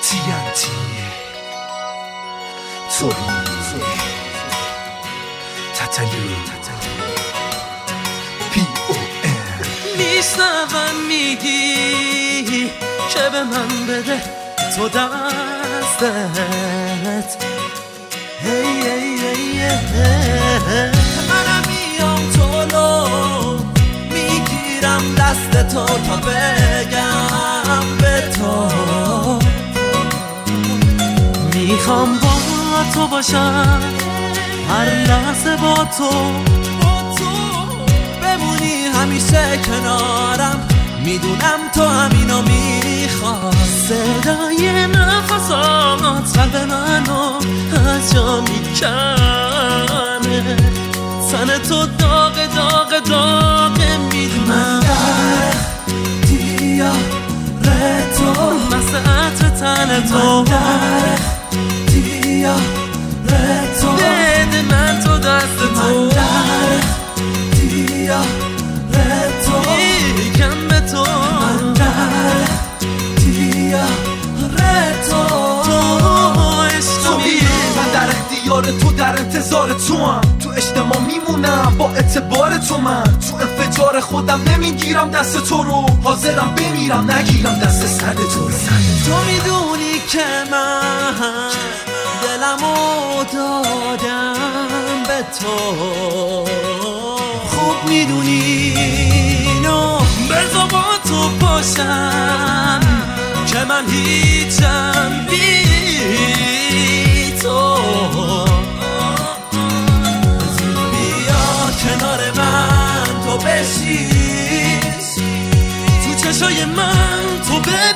TNT توری تتلو POM میشنوم میگی که به من بده تو دستت منم میام جلو میگیرم دست تو تا بگم به تو میخوام با تو باشم هر لحظه با تو بمونی همیشه کنارم میدونم تو همینو میخواد صدای نفسات قلب منو از جا میکنه تن تو داغ داغ داغ میدونم من در دیاره تو مسعت تن تو من در دیاره تو بده من تو دست تو من در دیاره تو میگم به تو من در دیاره تو عشقمی من در اختیار تو در انتظار تو هم تو اجتماع میمونم با اعتبار تو من تو انفجار خودم نمیگیرم دست تو رو حاضرم بمیرم نگیرم دست سرد تو رو تو میدونی که من دلمو دادم به تو خوب میدونی اینو بذار با تو باشم که من هیچم بی تو بیا کنار من تو بشیش تو چشای من تو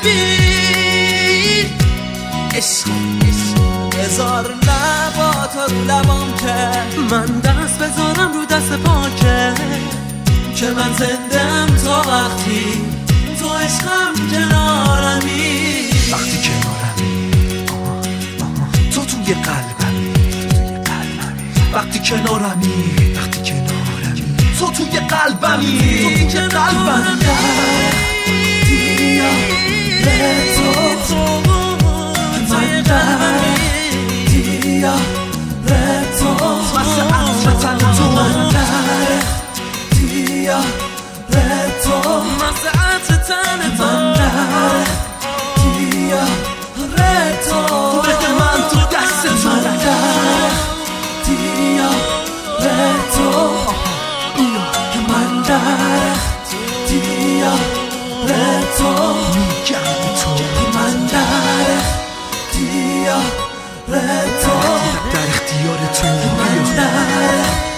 ببین عشق بذار لبات رو لبام که من دست بذارم رو دست پاکه که من زندم تا وقتی تو عشقم کنارمی وقتی کنارمی تو توی قلبمی وقتی کنارمی تو توی قلبمی دیاره تو من در دیاره تو مسعت تن تو من در دیاره تو مسعت تن تو من در دیاره تو بده من تو دست تو من در دیاره تو من در دیاره تو میگم به تو من در دیاره تو در اختیار تو من در